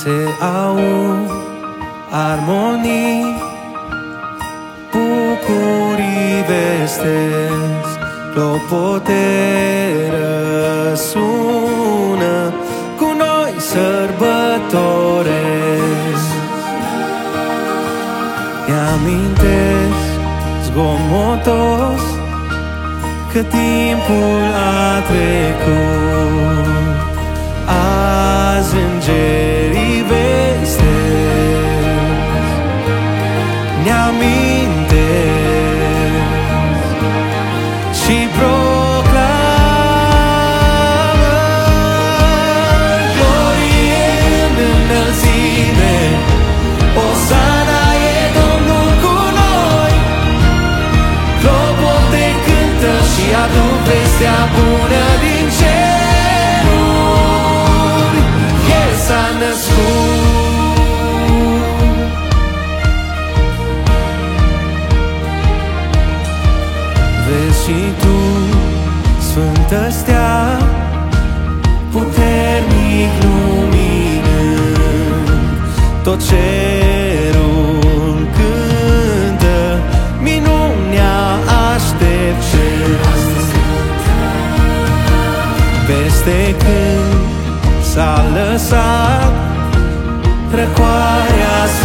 Se aud armonii, bucurii vestesc, clopote răsună, cu noi sărbătoresc. Mi-amintesc zgomotos că timpul a trecut. Azi îngerii vestesc, mi-amintesc și proclamă glorie în înălțime, Osana e Domnul cu noi. Clopote cântă și aduc vestea bună din ceruri. El s-a născut. Vezi și tu, sfântă stea, puternic luminând, tot cerul cântă, minunea așteptând. Peste când s-a lăsat răcoarea